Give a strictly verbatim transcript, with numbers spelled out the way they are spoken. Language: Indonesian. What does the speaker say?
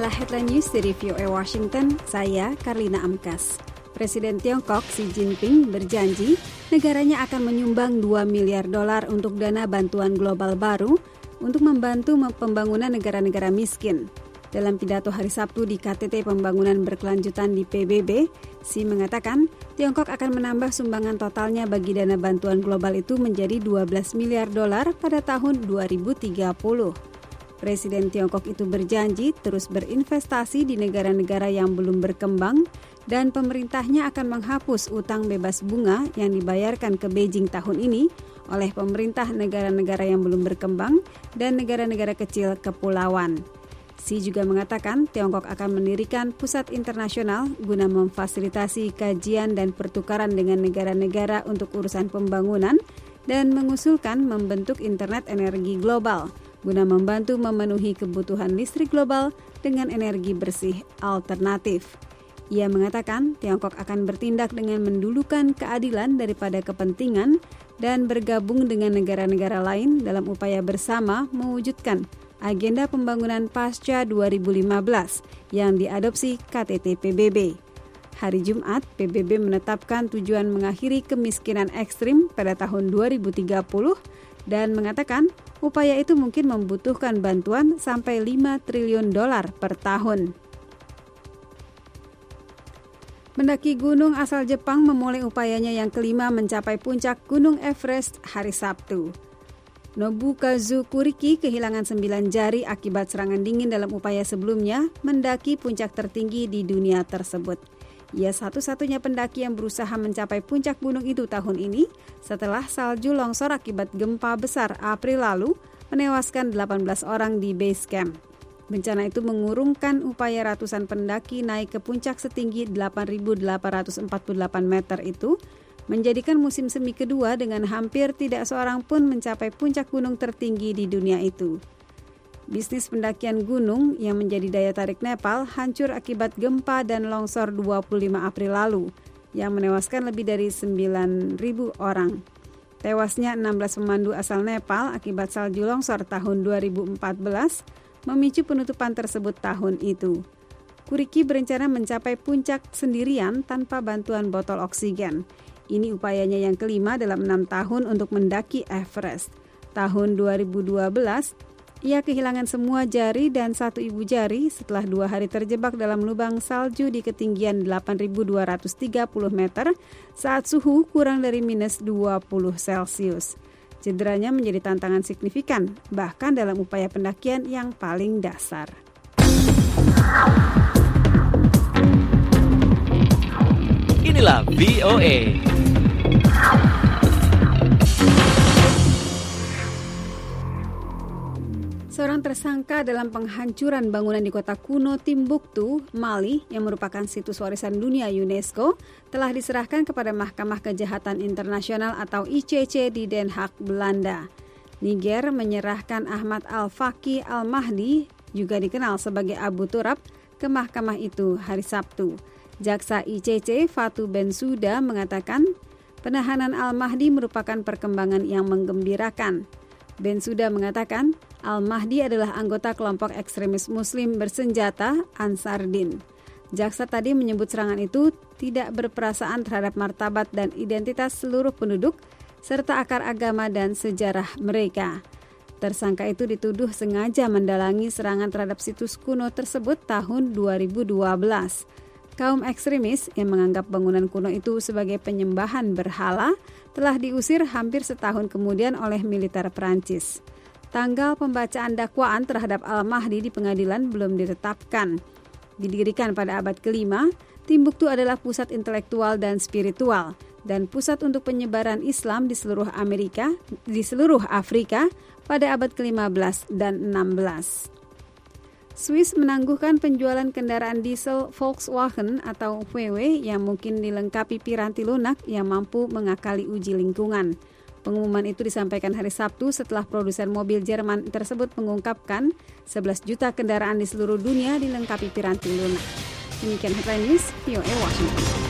Inilah headline news dari V O A Washington, saya Karlina Amkas. Presiden Tiongkok Xi Jinping berjanji negaranya akan menyumbang dua miliar dolar untuk dana bantuan global baru untuk membantu pembangunan negara-negara miskin. Dalam pidato hari Sabtu di K T T Pembangunan Berkelanjutan di P B B, Xi mengatakan Tiongkok akan menambah sumbangan totalnya bagi dana bantuan global itu menjadi dua belas miliar dolar pada tahun dua ribu tiga puluh. Presiden Tiongkok itu berjanji terus berinvestasi di negara-negara yang belum berkembang dan pemerintahnya akan menghapus utang bebas bunga yang dibayarkan ke Beijing tahun ini oleh pemerintah negara-negara yang belum berkembang dan negara-negara kecil kepulauan. Xi juga mengatakan Tiongkok akan mendirikan pusat internasional guna memfasilitasi kajian dan pertukaran dengan negara-negara untuk urusan pembangunan dan mengusulkan membentuk internet energi global guna membantu memenuhi kebutuhan listrik global dengan energi bersih alternatif. Ia mengatakan Tiongkok akan bertindak dengan mendulukan keadilan daripada kepentingan dan bergabung dengan negara-negara lain dalam upaya bersama mewujudkan agenda pembangunan pasca dua ribu lima belas yang diadopsi K T T P B B. Hari Jumat, P B B menetapkan tujuan mengakhiri kemiskinan ekstrim pada tahun dua ribu tiga puluh dan mengatakan upaya itu mungkin membutuhkan bantuan sampai lima triliun dolar per tahun. Pendaki gunung asal Jepang memulai upayanya yang kelima mencapai puncak Gunung Everest hari Sabtu. Nobukazu Kuriki kehilangan sembilan jari akibat serangan dingin dalam upaya sebelumnya mendaki puncak tertinggi di dunia tersebut. Ia satu-satunya pendaki yang berusaha mencapai puncak gunung itu tahun ini setelah salju longsor akibat gempa besar April lalu menewaskan delapan belas orang di base camp. Bencana itu mengurungkan upaya ratusan pendaki naik ke puncak setinggi delapan ribu delapan ratus empat puluh delapan meter itu, menjadikan musim semi kedua dengan hampir tidak seorang pun mencapai puncak gunung tertinggi di dunia itu. Bisnis pendakian gunung yang menjadi daya tarik Nepal hancur akibat gempa dan longsor dua puluh lima April lalu yang menewaskan lebih dari sembilan ribu orang. Tewasnya enam belas pemandu asal Nepal akibat salju longsor tahun dua ribu empat belas memicu penutupan tersebut tahun itu. Kuriki berencana mencapai puncak sendirian tanpa bantuan botol oksigen. Ini upayanya yang kelima dalam enam tahun untuk mendaki Everest. Tahun dua ribu dua belas, ia kehilangan semua jari dan satu ibu jari setelah dua hari terjebak dalam lubang salju di ketinggian delapan ribu dua ratus tiga puluh meter saat suhu kurang dari minus dua puluh Celcius. Cederanya menjadi tantangan signifikan, bahkan dalam upaya pendakian yang paling dasar. Inilah V O A. Seorang tersangka dalam penghancuran bangunan di kota kuno Timbuktu, Mali, yang merupakan situs warisan dunia UNESCO, telah diserahkan kepada Mahkamah Kejahatan Internasional atau I C C di Den Haag, Belanda. Niger menyerahkan Ahmad Al-Faqi Al-Mahdi, juga dikenal sebagai Abu Turab, ke mahkamah itu hari Sabtu. Jaksa I C C Fatou Bensouda mengatakan, penahanan Al-Mahdi merupakan perkembangan yang menggembirakan. Bensouda mengatakan, Al-Mahdi adalah anggota kelompok ekstremis Muslim bersenjata Ansar Din. Jaksa tadi menyebut serangan itu tidak berperasaan terhadap martabat dan identitas seluruh penduduk, serta akar agama dan sejarah mereka. Tersangka itu dituduh sengaja mendalangi serangan terhadap situs kuno tersebut tahun dua ribu dua belas. Kaum ekstremis yang menganggap bangunan kuno itu sebagai penyembahan berhala telah diusir hampir setahun kemudian oleh militer Perancis. Tanggal pembacaan dakwaan terhadap Al-Mahdi di pengadilan belum ditetapkan. Didirikan pada abad kelima, Timbuktu adalah pusat intelektual dan spiritual dan pusat untuk penyebaran Islam di seluruh Amerika, di seluruh Afrika pada abad kelima belas dan enam belas. Swiss menangguhkan penjualan kendaraan diesel Volkswagen atau V W yang mungkin dilengkapi piranti lunak yang mampu mengakali uji lingkungan. Pengumuman itu disampaikan hari Sabtu setelah produsen mobil Jerman tersebut mengungkapkan sebelas juta kendaraan di seluruh dunia dilengkapi piranti lunak. Demikian headline news, V O A Washington.